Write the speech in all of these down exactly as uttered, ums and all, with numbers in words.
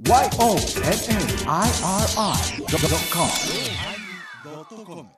ワイオーエヌエヌアイアールアイドットコム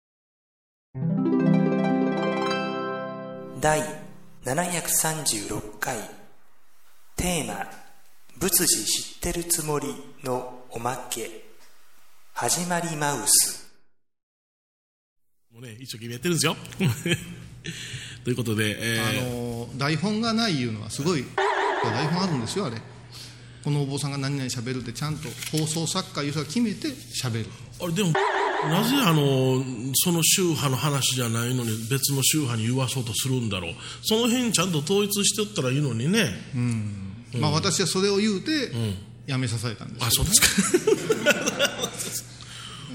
第ななひゃくさんじゅうろっかいテーマ仏事知ってるつもりのおまけ始まりマウス。 もうね、一生懸命やってるんですよということで、えー、 あの台本がないいうのはすごい台本あるんですよ。あれこのお坊さんが何々喋るってちゃんと放送作家いう人が決めて喋る。 あれでもなぜあのその宗派の話じゃないのに別の宗派に言わそうとするんだろう。その辺ちゃんと統一しておったらいいのにね。 うん、うん、まあ私はそれを言うて、うん、やめさされたんですよ、ね、 あ、そうですかうん、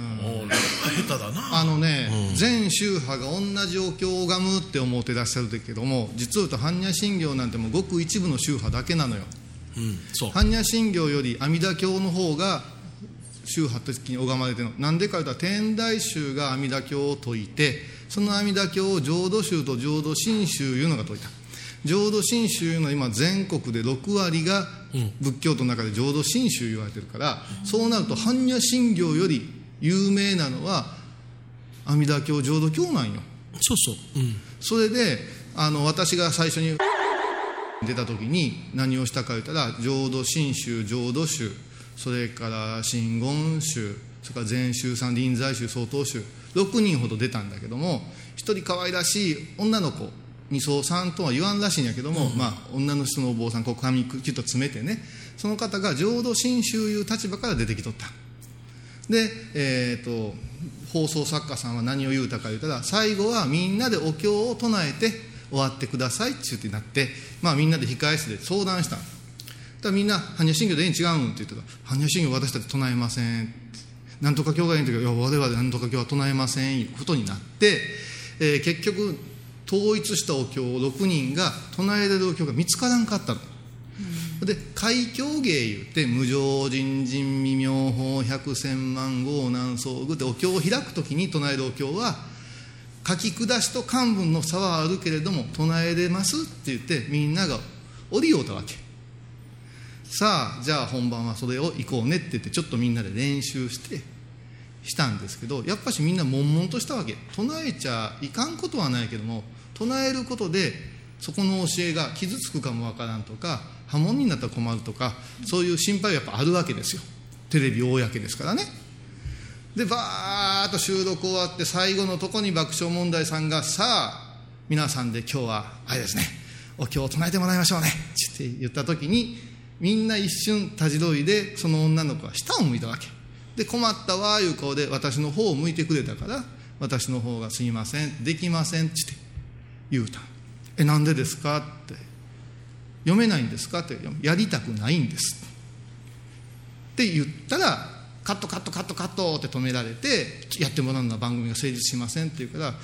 下手だな。あのね、うん、全宗派が同じお経を拝むって思ってらっしゃるけども、実を言うと般若心経なんてもうごく一部の宗派だけなのよ、うん、そう般若心経より阿弥陀経の方が宗派的に拝まれてるの。なんでかというと天台宗が阿弥陀経を説いて、その阿弥陀経を浄土宗と浄土真宗いうのが説いた。浄土真宗いうのは今全国でろくわりが仏教徒の中で浄土真宗言われてるから、うん、そうなると般若心経より有名なのは阿弥陀経浄土経なんよ。 そうそう、うん、 それであの私が最初に出た時に何をしたか言ったら、浄土真宗浄土宗、それから真言宗、それから禅宗さん、臨済宗、曹洞宗、ろくにんほど出たんだけども、一人可愛らしい女の子、二僧さんとは言わんらしいんやけども、うん、まあ女の人のお坊さん、こう髪キュッと詰めてね、その方が浄土真宗いう立場から出てきとった。で、えーと、放送作家さんは何を言うたか言うたら、最後はみんなでお経を唱えて終わってくださいって言ってなって、まあみんなで控え室で相談した。だからみんな般若心経でええん違うんって言ってたら、般若心経私たち唱えませんって、なんとか経がええんだけど、いや我々なんとか経は唱えませんいうことになって、えー、結局統一したお経をろくにんが唱えられるお経が見つからんかったの。で開経芸言って無常人人未妙法百千万号南宋具ってお経を開くときに唱えるお経は書き下しと漢文の差はあるけれども唱えれますって言ってみんなが折りようたわけ。さあじゃあ本番はそれを行こうねって言ってちょっとみんなで練習してしたんですけど、やっぱしみんな悶々としたわけ。唱えちゃいかんことはないけども、唱えることでそこの教えが傷つくかもわからんとか破門になったら困るとか、そういう心配はやっぱあるわけですよ。テレビ公ですからね。でバーッと収録終わって最後のとこに爆笑問題さんが、さあ皆さんで今日はあれですね、お経を唱えてもらいましょうねって言った時に、みんな一瞬たじろいで、その女の子は下を向いたわけで、困ったわいう顔で私の方を向いてくれたから、私の方がすいませんできませんって言うた。えなんでですかって、読めないんですかって、やりたくないんですって言ったら、カットカットカットカットって止められて、やってもらうのは番組が成立しませんって言うから、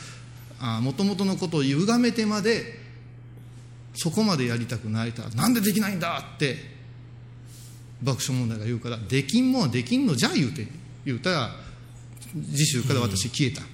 もともとのことを歪めてまでそこまでやりたくないと、なんでできないんだって爆笑問題が言うから、できんもんはできんのじゃ言うて言うたら、次週から私消えた、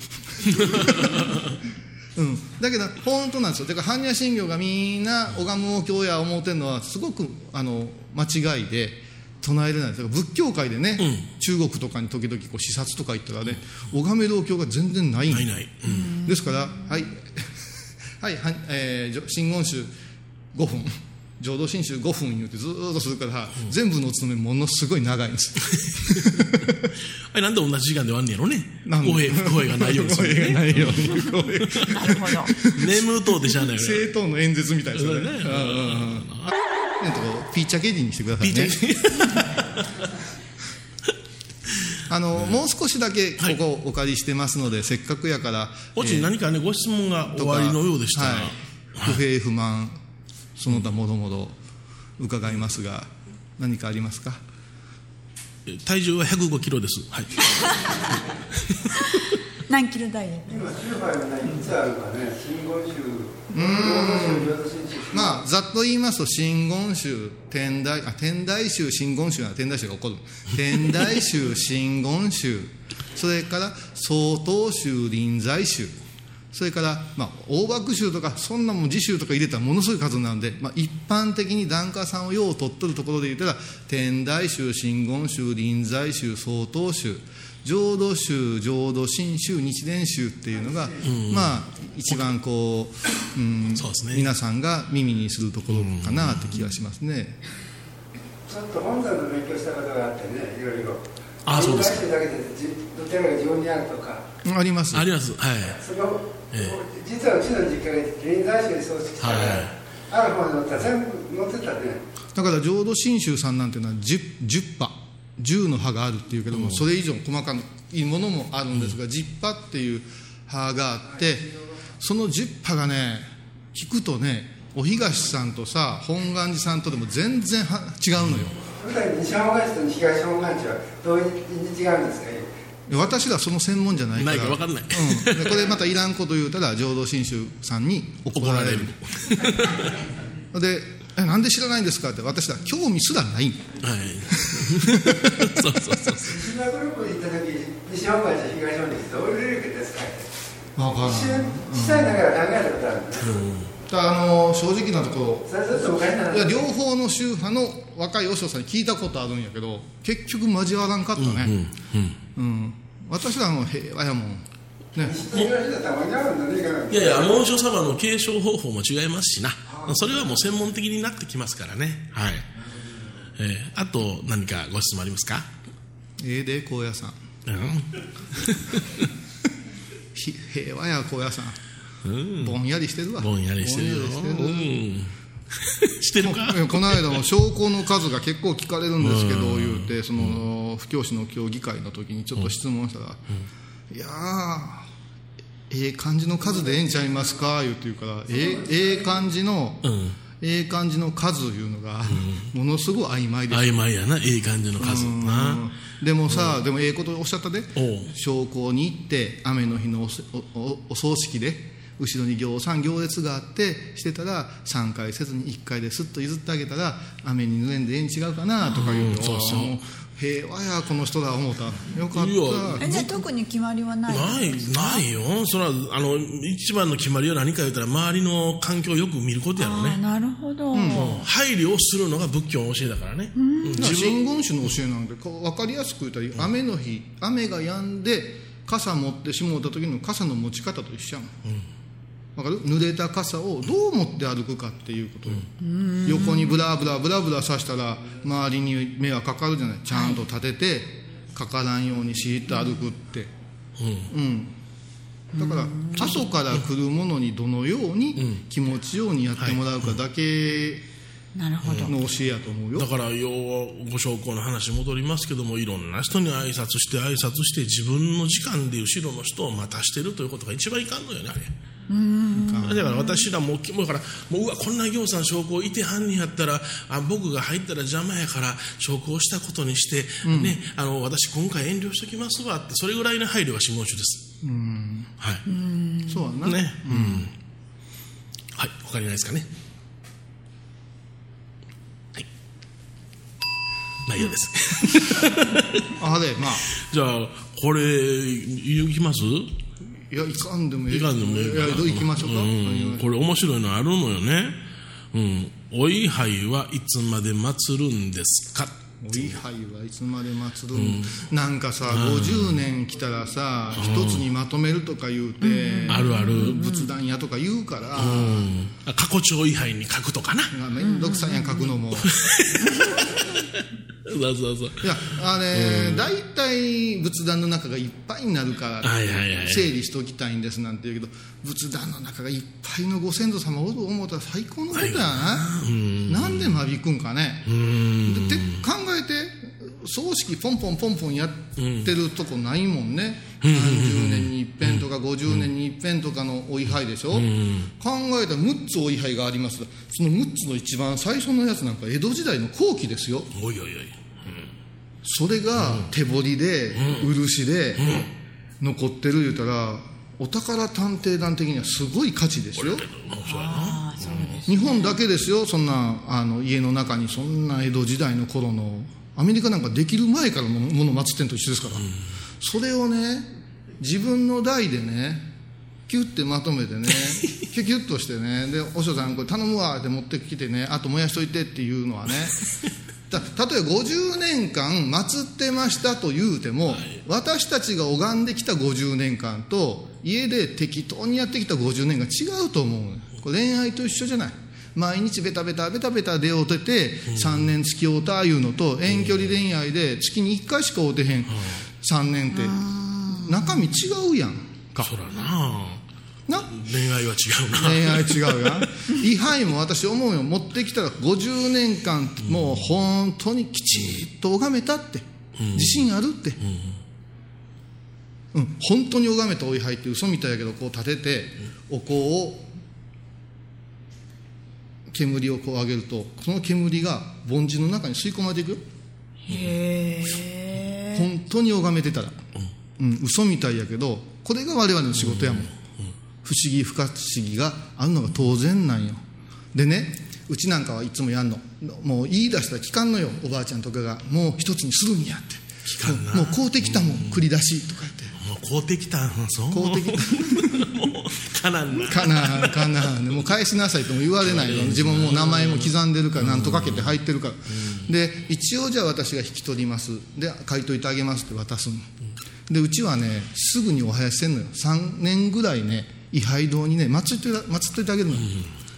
うん、だけど本当なんですよ。だから般若心経がみんな拝むお経や思うてるのはすごくあの間違いで唱えれない。だから仏教界でね、うん、中国とかに時々こう視察とか行ったらね、拝めるお経が全然ないんないない、うん、 ですからはいはい、えー、真言宗ごふん、浄土真宗ごふん言うてずっとするから、うん、全部のお勤めものすごい長いんですあれなんで同じ時間で終わんねやろね。語弊不公平がないようにする、ね、 語弊がないようになるほど眠とうでしゃあないよね。 政党の演説みたいですよね。ね、うんうんうん、ピーチャケディにしてくださいねあの、うん、もう少しだけここお借りしてますので、はい、せっかくやからおちに何かね、ご質問がおありのようでしたら、はい、 不平不満その他もろもろ伺いますが、何かありますか。 体重はひゃくごキロです、はい、 何キロ台で今宗派がいつあるかね。真言宗、 うーん、まあざっと言いますと、真言宗、天台あ天台宗真言宗なら天台宗が起こる天台宗真言宗、それから曹洞宗臨済宗、 それから、まあ、大幕衆とかそんなもん次衆とか入れたらものすごい数なんで、まあ、一般的に檀家さんをよう取っとるところで言ったら天台宗、真言宗、臨済宗、曹洞宗、浄土宗、浄土真宗、日蓮宗っていうのが、うんまあ、一番こう、うんそうですね、皆さんが耳にするところかなって気がしますね。 ちょっと本山の勉強したことがあってね、いろいろ。 あ、そうですか。 だけでお寺が自分にあるとか。 あります。 あります。はい。 その、ええ、実はうちの実家が臨済宗に創設したから、はい、ある方に載ったら全部載ってたね。 だから浄土真宗さんなんていうのは 10, 10派じゅうの派があるっていうけども、うん、それ以上細かいものもあるんですが、うん、じゅっ派っていう派があって、そのじゅっ派がね聞くとね、お東さんとさ本願寺さんとでも全然は違うのよ。 普段西本願寺と東本願寺はどういうに違うんですか。 私らその専門じゃないからないか分かんない、 うん、でこれまたいらんこと言うたら浄土真宗さんに怒られるでえなんで知らないんですかって私ら興味すらない、はい、 そうそうそう西田グループに行った時西本願寺東本願寺どういう理由ですかって分からん一瞬小さいながら考えたことあるんです、うんあの正直なところいや両方の宗派の若い和尚さんに聞いたことあるんやけど結局交わらんかったね、うんうんうん、私らの平和やもん、ね、 いやいやあの和尚様の継承方法も違いますしな、それはもう専門的になってきますからね、はい。えー、あと何かご質問ありますか。 ええで高野山、うん、平和や高野山、うん、ぼんやりしてるわ。 ぼんやりしてるよ。してる、うん、してるか。 この間も証拠の数が結構聞かれるんですけど、うん、言うてその布教師の協議会の時にちょっと質問したら、うん、いやーええ感じの数でええんちゃいますか言うて言うから、えええ感じの、うん、ええ感じの数いうのが、うん、ものすごい曖昧です。 曖昧やな、ええ感じの数な。 でもさ、うん、でもええことおっしゃったで。証拠に行って雨の日の お, お, お葬式で後ろに行さん行列があってしてたらさんかいせずにいっかいですっと譲ってあげたら雨に濡れんでええん違うかなとか言うの、うん、そうそう平和やこの人だ思った。よかった。 えじゃあ特に決まりはないないないよ。それはあの一番の決まりは何か言ったら周りの環境をよく見ることやろね。 あなるほど、 うん、配慮をするのが仏教の教えだからね、うん、 真言宗の教えなんで分かりやすく言ったら、うん、雨の日雨が止んで傘持ってしもうた時の傘の持ち方と一緒やもん、うんわかる？濡れた傘をどう持って歩くかっていうことよ、うん、横にブラブラブラブラさしたら周りに迷惑かかるじゃない。ちゃんと立ててかからんようにシーッと歩くって、うんうん、だから後から来るものにどのように気持ちようにやってもらうかだけの教えやと思うよ。 だから要はご証拠の話に戻りますけども、いろんな人に挨拶して挨拶して自分の時間で後ろの人を待たしてるということが一番いかんのよね、あれ。うんだから私らもだからもううわこんな行さん証拠いてはんにやったらあ僕が入ったら邪魔やから証拠をしたことにして、うんね、あの私今回遠慮しときますわってそれぐらいの配慮が真言宗です。うんはい。 うんそうやなね、うんうん、はい他にないですかね。はい内容です、 うん、あれまあじゃあこれいきます。 いやいかんでもいい。 いかんでもいい。 いや行きましょうか。うん、 これ面白いのあるのよね。うん。お位牌はいつまで祀るんですか。 お位牌はいつまで祀るん、うん、なんかさ、うん、ごじゅうねん来たらさ一、うん、つにまとめるとか言うて、うん、 あるある仏壇やとか言うから、 うん、過去帳位牌に書くとかな。 めんどくさいやん書くのも。 そうそうそう。 いやあれ、うん、だいたい仏壇の中がいっぱいになるから、はいはいはい、整理しておきたいんですなんて言うけど仏壇の中がいっぱいのご先祖様を思ったら最高のことやな、はい、うんなんで間引くんかね。うんで考えて葬式ポンポンポンポンやってるとこないもんね、うん、さんじゅうねんに一遍とかごじゅうねんに一遍とかのお位牌でしょ、うん、考えたらむっつお位牌があります。そのむっつの一番最初のやつなんか江戸時代の後期ですよ。 おいおいおい、うん、 それが手彫りで、うん、漆で残ってる言うたらお宝探偵団的にはすごい価値ですよ。あそうです、日本だけですよそんなあの家の中にそんな江戸時代の頃のアメリカなんかできる前からのものを祀ってんと一緒ですから、うん、それをね自分の代でねキュッてまとめてねキュキュッとしてね、でお師匠さんこれ頼むわって持ってきてね、あと燃やしといてっていうのはねだ例えばごじゅうねんかん祀ってましたと言うても、はい、私たちが拝んできたごじゅうねんかんと家で適当にやってきたごじゅうねんが違うと思う。これ恋愛と一緒じゃない。毎日ベタベタベタベタ出会うてて、うん、さんねん付き合うたいうのと、遠距離恋愛で月にいっかいしか会うてへん、うん、さんねんって中身違うやんか。 そらなな恋愛は違うな。 恋愛違うやん位牌も私思うよ、持ってきたらごじゅうねんかんもう本当にきちっと拝めたって、うん、自信あるって、うんうん、本当に拝めたお位牌って嘘みたいやけど、こう立ててお香を煙をこう上げると、その煙が梵字の中に吸い込まれていくよ。 へー、 本当に拝めてたら、うんうん、嘘みたいやけどこれが我々の仕事やもん、うんうん、不思議不可思議があるのが当然なんよ。でね、うちなんかはいつもやんの、もう言い出したら聞かんのよ、おばあちゃんとかが。もう一つにするんやって、 聞かんな、 もう買うてきたもん、繰り出しとか言って、 もう買うてきたん、そう買うてきたもうかなんなかなかなもう返しなさいとも言われないの。自分も名前も刻んでるから、なんとかけて入ってるから、うん、で一応じゃあ私が引き取ります、で書いといてあげますって渡すの。でうちはねすぐにお囃子せんのよ。さんねんぐらいね位牌堂にね祀って祀っといてあげるの、うんうん、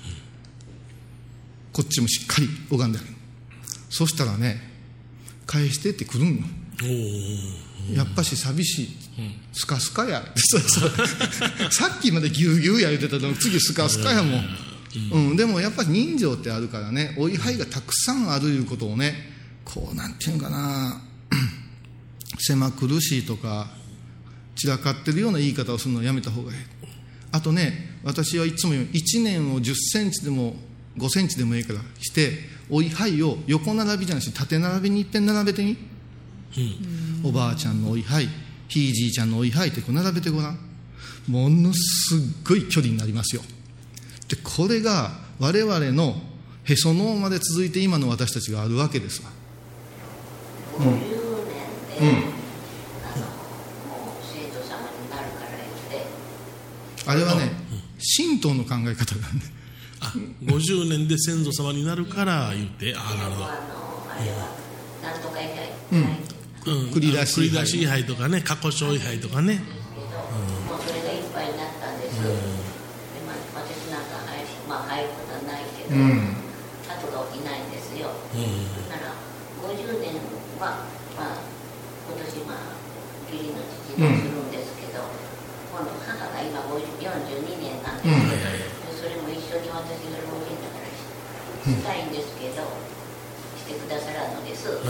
こっちもしっかり拝んであげる。そしたらね返してってくるんよ。やっぱし寂しい、うん、スカスカやそうそうさっきまでギュウギュウや言ってたのに次スカスカやもん、うんうん、でもやっぱり人情ってあるからね、お位牌がたくさんあるいうことをね、こうなんていうんかな狭苦しいとか散らかってるような言い方をするのをやめた方がいい。あとね、私はいつも言う、いちねんをじゅっセンチでもごセンチでもいいからしてお位牌を横並びじゃなし縦並びにいっぺん並べてみ、うん、おばあちゃんのお位牌、ひいじいちゃんのお位牌ってこう並べてごらん。ものすっごい距離になりますよ。でこれが我々のへその緒まで続いて今の私たちがあるわけですわ。うん、うん、あのもう生徒様になるから言って、あれはね、神道の考え方なんで、 あごじゅうねんで先祖様になるから言って、ああなるほど、あのあれはなんとか以外、 うんうん、繰り出し繰り出し位牌とかね、過去小位牌とかね、 もうそれがいっぱいになったんです、うん、でまあ、私なんか入る、まあ、入ることはないけど、うん、後がいないんですよ、うん、ならごじゅうねんは、まあ、今年、まあ、義理の父にするんですけど、うん、今度母が今よんじゅうにねんなんですけど、うん、それも一緒に私が老人だからしたいんですけど、してくださらんのです、うん、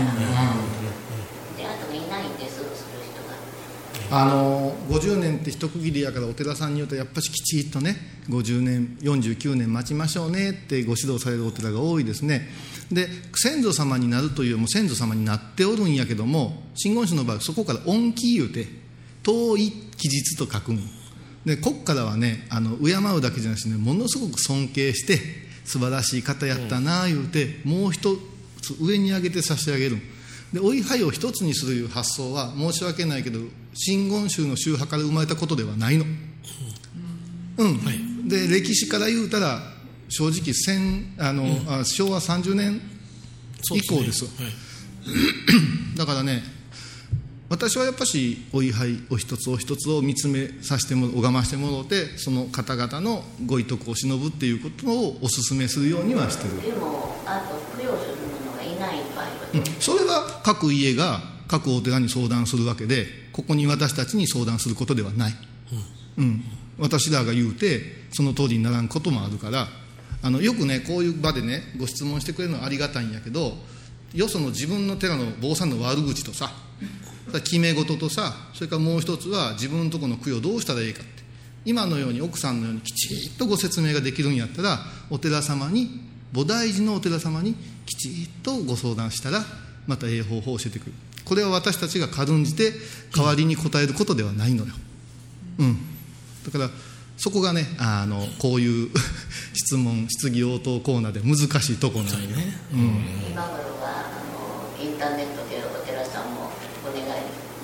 であとがいないんです、する人が。 あのごじゅうねんって一区切りやから、お寺さんによってやっぱしきちっとねごじゅうねんよんじゅうきゅうねん待ちましょうねってご指導されるお寺が多いですね。で先祖様になるというよりも先祖様になっておるんやけども、真言宗の場合そこから恩紀言うて遠い期日と書くんで、こっからはねあの敬うだけじゃなくてね、ものすごく尊敬して素晴らしい方やったな言うて、うん、もう一つ上に上げて差し上げる。でお位牌を一つにするいう発想は申し訳ないけど真言宗の宗派から生まれたことではないの、うん、うん、はい、で歴史から言うたら正直戦あの、うん、あしょうわさんじゅうねん以降ですよ、はい、だからね私はやっぱしお位牌お一つお一つを見つめさせても拝ましてもらって、その方々のご遺徳を忍ぶっていうことをお勧めするようにはしてる。 でもあと供養する者がいない場合は、 うん、それは各家が各お寺に相談するわけで、ここに私たちに相談することではない、うんうん、私らが言うてその通りにならんこともあるから、あのよくねこういう場でねご質問してくれるのはありがたいんやけど、よその自分の寺の坊さんの悪口とさ決め事とさ、それからもう一つは自分のところの供養どうしたらいいかって、今のように奥さんのようにきちっとご説明ができるんやったら、お寺様に菩提寺のお寺様にきちっとご相談したらまたええ方法を教えてくる。これは私たちが軽んじて代わりに答えることではないのよ、うん、だからそこがねあのこういう質問質疑応答コーナーで難しいところなんよね、うん、 今頃はあのインターネットでお寺さんもお願い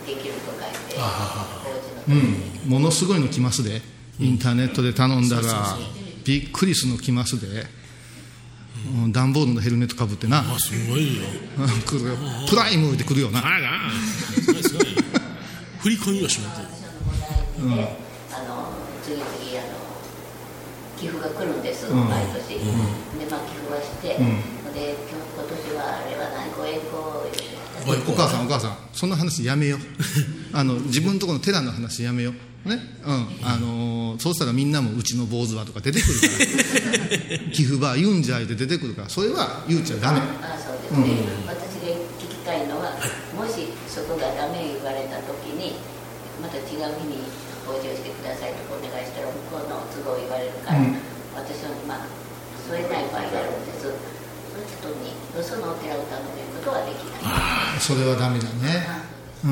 できると書いて、 うん、ものすごいの来ますで、インターネットで頼んだらびっくりするの来ますで、うん、段ボールのヘルメットかぶってな、 あすごいよ来るよ、プライムで来るよな、 あらすごいすごい振り込みをしまって、 うん、あの次々あの寄付が来るんです、うん、毎年、うん、でまあ寄付はして、うん、で今年はあれは何ご縁故お母さんお母さんそんな話やめようあの自分のところの寺の話やめようね、うんあのー、そうしたらみんなもうちの坊主はとか出てくるから寄付場言うんじゃいで出てくるから、それは言うちゃダメ。 ああそうですね、うん、私が聞きたいのは、もしそこがダメ言われた時にまた違う日に補充してくださいとかお願いしたら向こうの都合言われるから、うん、私はまあ添えない場合があるんです。その人によそのお寺を頼めることはできない。 あそれはダメだね。うん、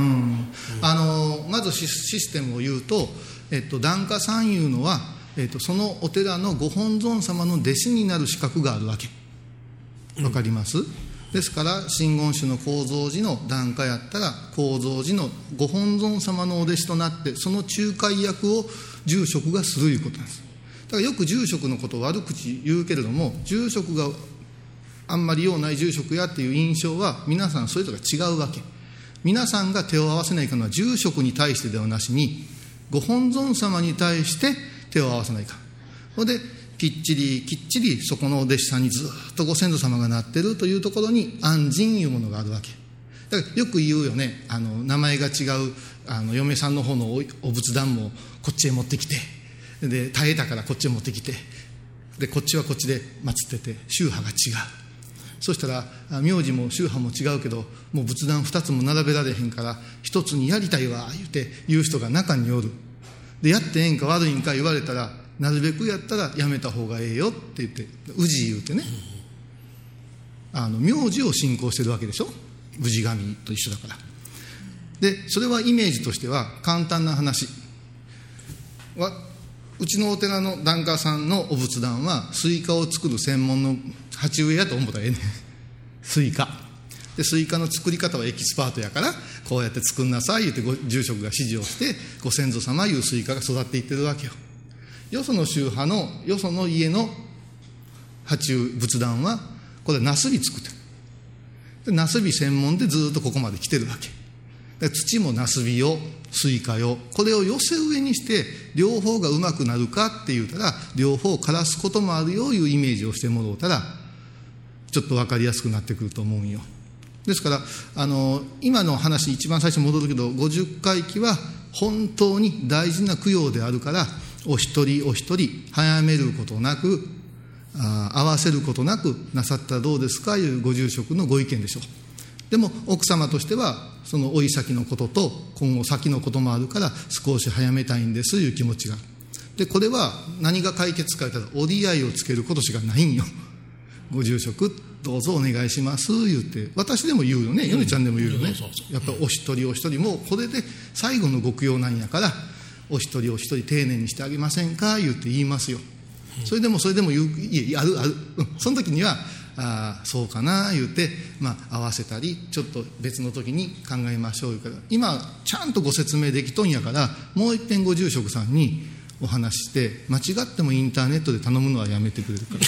あのまずシステムを言うと、えっと、檀家さんいうのは、えっと、そのお寺のご本尊様の弟子になる資格があるわけ。わかります？うん、ですから真言宗の高蔵寺の檀家やったら高蔵寺のご本尊様のお弟子となってその仲介役を住職がするいうことなんです。だからよく住職のことを悪口言うけれども、住職があんまり用ない住職やっていう印象は皆さんそれぞれ違うわけ。皆さんが手を合わせないかのは住職に対してではなしにご本尊様に対して手を合わせないか。それできっちりきっちりそこのお弟子さんにずっとご先祖様がなってるというところに安心いうものがあるわけだから、よく言うよね、あの名前が違うあの嫁さんの方の お, お仏壇もこっちへ持ってきて、で耐えたからこっちへ持ってきて、でこっちはこっちで祀ってて宗派が違う。そしたら名字も宗派も違うけどもう仏壇ふたつも並べられへんから一つにやりたいわ言うて言う人が中におる。でやってええんか悪いんか言われたらなるべくやったらやめた方がええよって言って氏言うてね、あの名字を信仰してるわけでしょ、氏神と一緒だから。でそれはイメージとしては簡単な話は、うちのお寺の檀家さんのお仏壇はスイカを作る専門の鉢植えやと思ったらええねん。スイカでスイカの作り方はエキスパートやからこうやって作んなさい言ってご住職が指示をしてご先祖様いうスイカが育っていってるわけよ。よその宗派のよその家の鉢仏壇はこれナスビ作ってる。ナスビ専門でずっとここまで来てるわけ。土もナスビよスイカよ、これを寄せ植えにして両方がうまくなるかって言うたら両方枯らすこともあるよいうイメージをしてもらうたらちょっと分かりやすくなってくると思うんよ。ですからあの今の話一番最初に戻るけどごじゅっかい忌は本当に大事な供養であるからお一人お一人早めることなくあ合わせることなくなさったらどうですかいうご住職のご意見でしょう。でも奥様としてはその追い先のことと今後先のこともあるから少し早めたいんですいう気持ちが。でこれは何が解決か言ったら折り合いをつけることしかないんよ。ご住職どうぞお願いします言って私でも言うよね、ヨネちゃんでも言うよね。やっぱりお一人お一人もこれで最後のご供養なんやからお一人お一人丁寧にしてあげませんか言って言いますよ。それでもそれでも言ういやあるある、うん、その時にはあそうかな言うて、まあ、合わせたりちょっと別の時に考えましょうから今ちゃんとご説明できとんやからもう一遍ご住職さんにお話して間違ってもインターネットで頼むのはやめてくれるから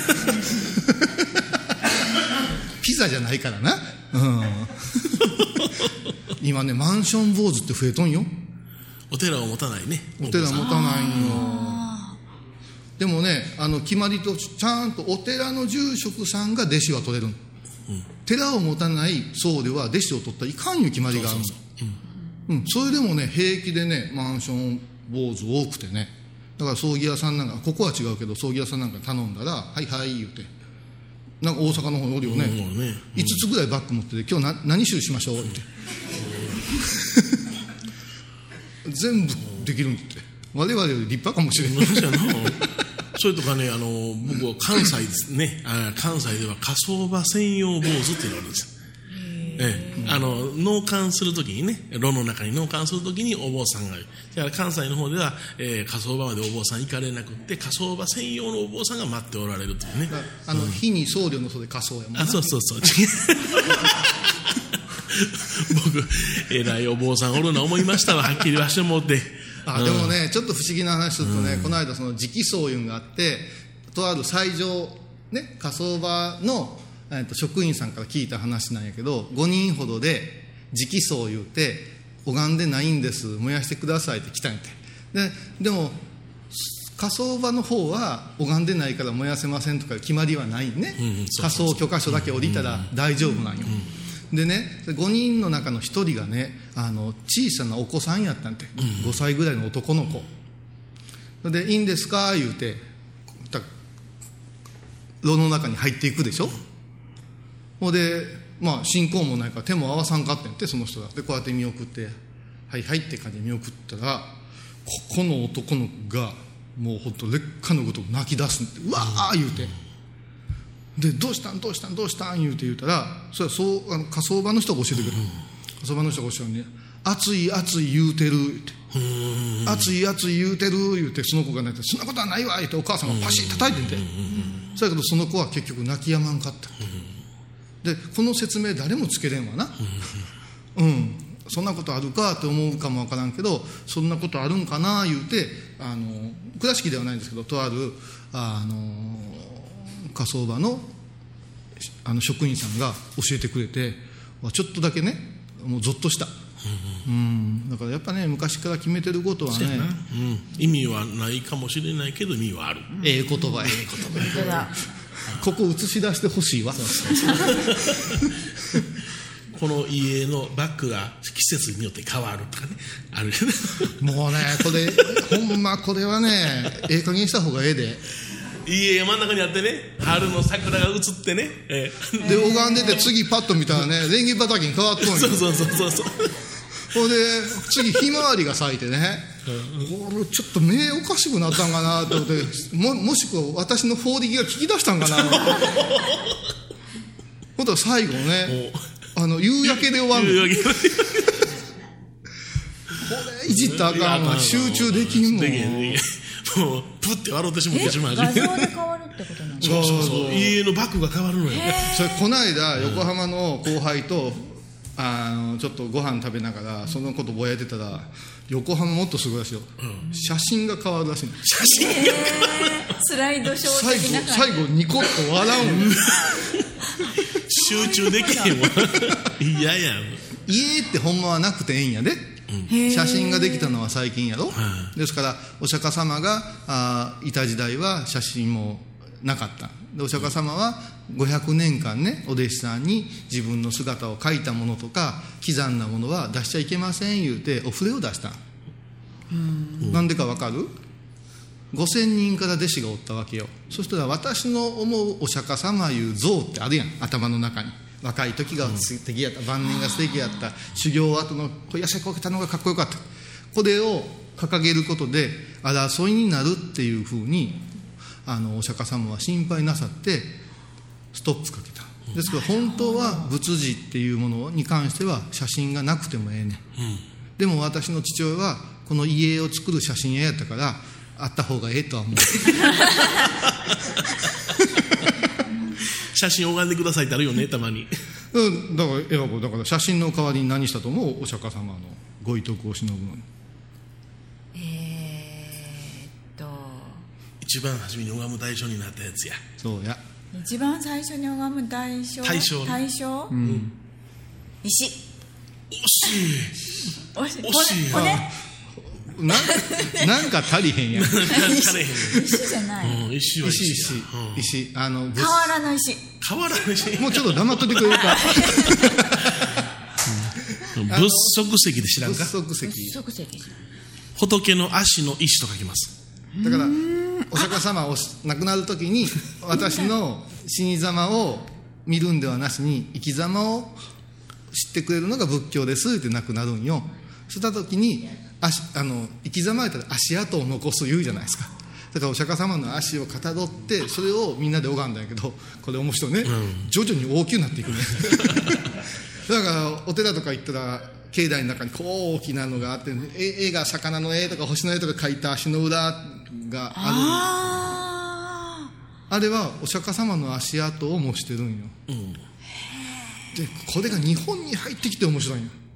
ピザじゃないからな、うん、今ねマンション坊主って増えとんよ。 お寺を持たないね。 お寺持たないよ。でもねあの決まりとちゃんとお寺の住職さんが弟子は取れる、うん、寺を持たない僧では弟子を取ったらいかんいう決まりがある。そ, う、うんうん、それでもね平気でねマンション坊主多くてね、だから葬儀屋さんなんかここは違うけど葬儀屋さんなんか頼んだらはいはい言うてなんか大阪の方におるよね、うんうんねうん、いつつぐらいバッグ持ってて今日な何集しましょうって、うん、全部できるんって我々より立派かもしれないそれとかね、あの僕は関西ですね、あ関西では火葬場専用坊主っていうのがあるんです。ええ、あの納棺するときにね、炉の中に納棺するときにお坊さんがいる。だから関西の方では、えー、火葬場までお坊さん行かれなくて火葬場専用のお坊さんが待っておられるというね。 あの、うん、火に僧侶の袖火葬やもんな。 あ、そうそうそう。 僕えらいお坊さんおるな思いましたわ、はっきりはしてもって。 あでもね、ちょっと不思議な話するとね、うん、この間その直訴いうのがあって、とある斎場、ね、火葬場の、えー、と職員さんから聞いた話なんやけど、ごにんほどで直訴言うて、拝んでないんです、燃やしてくださいって来たんやて。ででも火葬場の方は拝んでないから燃やせませんとか決まりはないね、うんうん、火葬許可書だけ降りたら大丈夫なんよ、うんうんうん、でね、ごにんの中のひとりがね、あの小さなお子さんやったんて、うん、ごさいぐらいの男の子で、いいんですか言うて炉の中に入っていくでしょ。ほんで、まあ、信仰もないから手も合わさんかってんて、その人が。でこうやって見送って、はいはいって感じで見送ったら、ここの男の子がもうほんと劣化のごとく泣き出すんで、うわー言うて、でどうしたんどうしたんどうしたん言うて言うたら、それはそうあの火葬場の人が教えてくれる、火葬場の人が教えてくれるね、熱い熱い言うてる言うて、熱い熱い言うてる言うて、その子が泣いて、そんなことはないわ言うてお母さんがパシッ叩いてて、そやけどその子は結局泣きやまんかった。でこの説明誰もつけれんわな、うん、そんなことあるかと思うかもわからんけど、そんなことあるんかな言うて、あの倉敷ではないんですけど、とあるあの火葬場の、あの職員さんが教えてくれて、ちょっとだけね、もうゾッとした、うん、だからやっぱね、昔から決めてることはね、 うん、意味はないかもしれないけど意味はある、 ええ言葉ええ言葉ここ映し出してほしいわ。そうそうそうこの家のバッグが季節によって変わるとかね、あるもうね、これほんまこれはね、ええ加減した方がええで。 家真ん中にあってね、春の桜が映ってね、えー、で拝んでて、次パッと見たらね、レンゲ畑に変わっとんよ。 そうそうそうそうそう。 ほんで次ひまわりが咲いてね、うん、ちょっと目おかしくなったんかなと思って、 も, もしくは私の法力が聞き出したんかなほんと最後ね、あの夕焼けで終わるの。これいじったらあかんわ、集中できんもん。 もうプッて笑ってしまってしまう。 画像で変わるってことなんですか。 そうそうそう、家のバッグが変わるのよ。 それこの間横浜の後輩とあのちょっとご飯食べながらそのことぼやいてたら、横浜もっとすごいらしいよ、うん、写真が変わるらしい。 写真が変わる、 スライドショー的な感じ。 最後最後ニコッと笑うん集中できへんわ嫌やん。 家ってほんまはなくてええんやで、うん、写真ができたのは最近やろ、うん、ですからお釈迦様があいた時代は写真もなかった。でお釈迦様はごひゃくねんかんね、お弟子さんに自分の姿を描いたものとか刻んだものは出しちゃいけません言うてお触れを出した。うんなんでかわかる？ごせんにんから弟子がおったわけよ。そしたら私の思うお釈迦様いう像ってあるやん、頭の中に。若い時が素敵やった、晩年が素敵やった、修行後の痩せこけたのがかっこよかった、これを掲げることで争いになるっていうふうにあのお釈迦様は心配なさってストップかけた。ですから本当は仏事っていうものに関しては写真がなくてもええね、うん、でも私の父親はこの家を作る写真屋やったからあった方がええとは思う写真拝んでくださいってあるよね、たまに。 うん、だからエワコだから写真の代わりに何したと思う？お釈迦様のご遺徳を忍ぶのに。 えー、っと一番初めに拝む対象になったやつや。 そうや。 一番最初に拝む対象。 対象。 対象。 うん。 石。 惜しい。 惜しい。 惜しい。 骨。 な, なんか足りへんやん。 石じゃない、 うん、石は石石、うん、石あの瓦の石。 瓦の石。 もうちょっと黙っといてくれるか仏足石で知らんか。 仏足石。 仏足石。 仏の足の石と書きます。 だからお釈迦様を亡くなるときに私の死に様を見るんではなしに生き様を知ってくれるのが仏教ですって亡くなるんよ。そうしたときに足あの生き様やったら足跡を残す言うじゃないですか。だからお釈迦様の足をかたどってそれをみんなで拝んだんやけど、これ面白いね、うん、徐々に大きくなっていくねだからお寺とか行ったら境内の中にこう大きなのがあって、絵が魚の絵とか星の絵とか描いた足の裏がある。 あ, あれはお釈迦様の足跡を模してるんよ、うん、でこれが日本に入ってきて面白いんよ。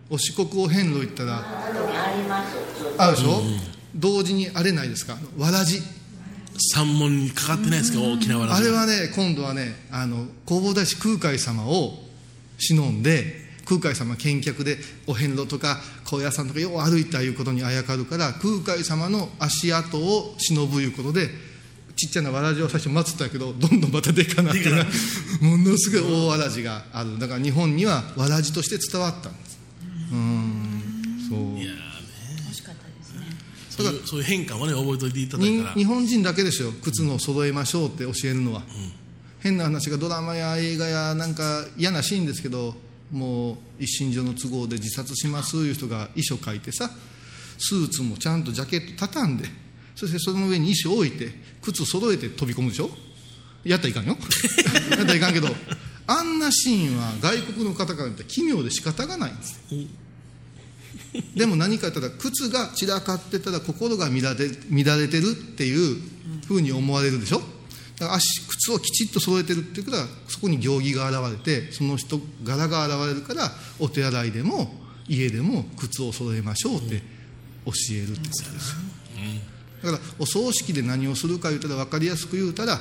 お四国お遍路行ったらあります。 あるでしょ、うん、同時にあれないですか、わらじ三門にかかってないですか、大きなわらじ。 あれはね、今度はね、あの弘法大師空海様を忍んで、空海様見客でお遍路とか高野山とかよう歩いたいうことにあやかるから、空海様の足跡を忍ぶいうことでちっちゃなわらじを最初祀ったけど、どんどんまたでかなってなものすごい大わらじがある。だから日本にはわらじとして伝わったんです。うーん、そう。いやーね、 欲しかったですね。 そういう、そういう変化もね、覚えておいていただいたら。 日本人だけですよ、靴の揃えましょうって教えるのは、うん、変な話がドラマや映画やなんか嫌なシーンですけど、もう一身上の都合で自殺しますいう人が遺書書いてさ、スーツもちゃんとジャケット畳んで、そしてその上に遺書を置いて靴揃えて飛び込むでしょ。やったらいかんよやったらいかんけど、あんなシーンは外国の方から見たら奇妙で仕方がないんですよ。でも何か言ったら、靴が散らかってたら心が乱れ、乱れてるっていうふうに思われるでしょ。だから足靴をきちっと揃えてるっていうから、そこに行儀が現れて、その人柄が現れるから、お手洗いでも家でも靴を揃えましょうって教えるってことですよ。だからお葬式で何をするか言うたら、分かりやすく言うたら、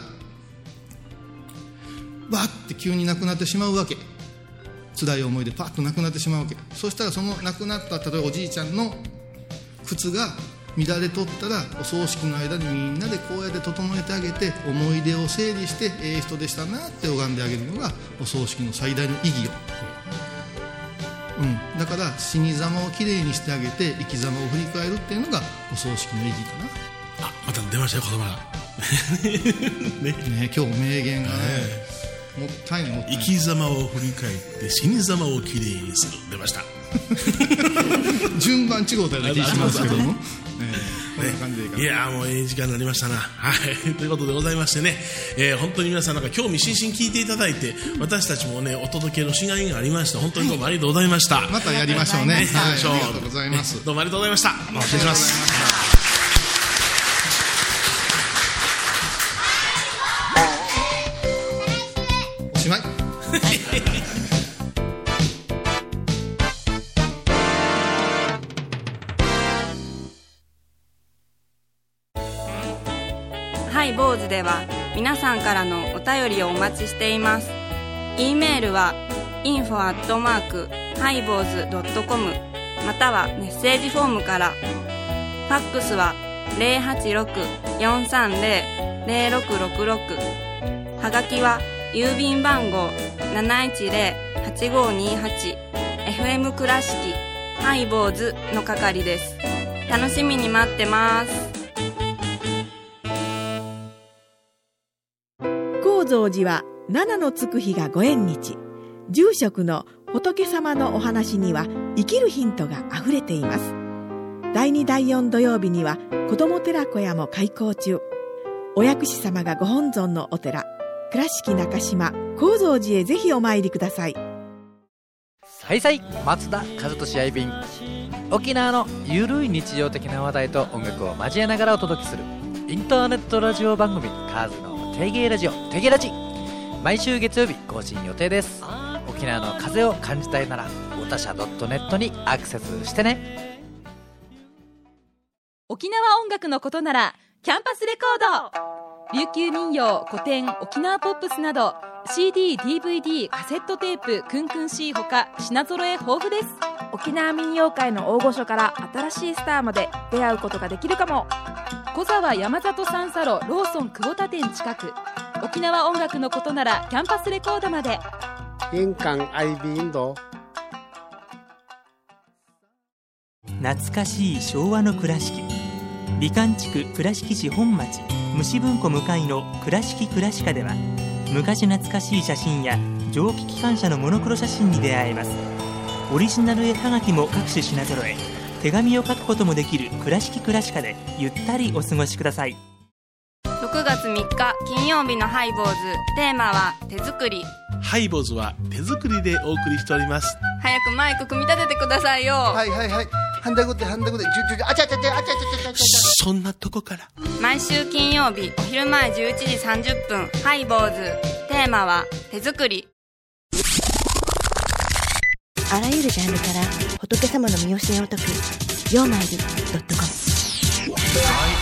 バッて急に亡くなってしまうわけ。辛い思いでパッと亡くなってしまうわけ。そしたらその亡くなった、例えばおじいちゃんの靴が乱れとったら、お葬式の間にみんなでこうやって整えてあげて、思い出を整理して、ええ人でしたなって拝んであげるのがお葬式の最大の意義よ。うん、だから死に様をきれいにしてあげて、生き様を振り返るっていうのがお葬式の意義かな。 あ、また出ましたよ、言葉がねね、今日名言がね、もったいないもったいない。 生き様を振り返って死に様をきれいにする、出ました順番違うたような気がしますけども、こんな感じでいいかな。 いやもういい時間になりましたな、はい、ということでございましてね、えー、本当に皆さんなんか興味津々聞いていただいて、私たちもねお届けのしがいがありました。本当にどうもありがとうございました、はい、 またやりましょうね、はい、 はい、ありがとうございます、 どうもありがとうございました。失礼します。 おしまいハイボーズでは皆さんからのお便りをお待ちしています。 E メールは インフォ アットマーク ハイボーズ ドットコム またはメッセージフォームから。ファックスは ゼロはちろく よんさんゼロ ゼロろくろくろく、 はがきは郵便番号 なないちゼロ はちごにはち エフエム 倉敷ハイボーズの係です。楽しみに待ってます。 高蔵寺は七のつく日がご縁日。住職の仏様のお話には生きるヒントがあふれています。だいにだいよん土曜日には子ども寺小屋も開校中。お薬師様がご本尊のお寺、倉敷中島・高蔵寺へぜひお参りください。 さいさい、松田和俊愛便。沖縄のゆるい日常的な話題と音楽を交えながらお届けするインターネットラジオ番組、カーズのテゲラジオ、テゲラジ。毎週月曜日更新予定です。沖縄の風を感じたいならおたしゃ .net にアクセスしてね。 沖縄音楽のことならキャンパスレコード。琉球民謡、古典、沖縄ポップスなど シーディー、ディーブイディー、カセットテープ、クンクン C ほか品揃え豊富です。 沖縄民謡界の大御所から新しいスターまで出会うことができるかも。 小沢山里三佐路ローソン久保田店近く。沖縄音楽のことならキャンパスレコードまで。 印鑑アイビーインド。 懐かしい昭和の倉敷。美観地区倉敷市本町虫文庫向かいの倉敷倉歯科では、昔懐かしい写真や蒸気機関車のモノクロ写真に出会えます。オリジナル絵はがきも各種品揃え、手紙を書くこともできる倉敷倉歯科でゆったりお過ごしください。 ろくがつみっか金曜日のハイボーズ、テーマは手作り。 ハイボーズは手作りでお送りしております。 早くマイク組み立ててくださいよ。 はいはいはい、ハンダゴテハンダゴテ、ちょちょあちゃちゃちゃあちゃちゃちゃちゃちゃ。 そんなとこから。 毎週金曜日お昼前じゅういちじさんじゅっぷん、ハイボーズ、テーマは手作り。 あらゆるジャンルから仏様の身教えを説くようまいり .com。